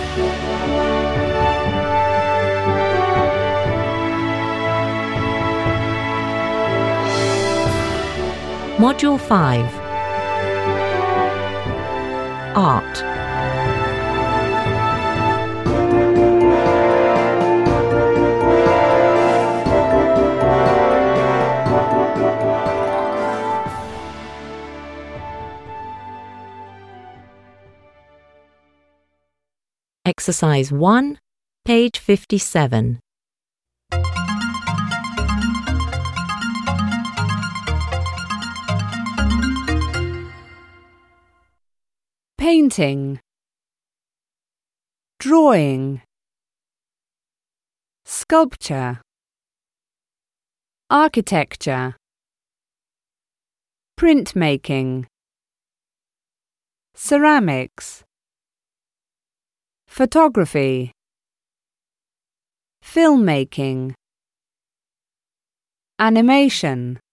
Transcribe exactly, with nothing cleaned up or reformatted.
Module five. Art. Exercise one, page fifty-seven. Painting, drawing, sculpture, architecture, printmaking, ceramics, photography, filmmaking, animation.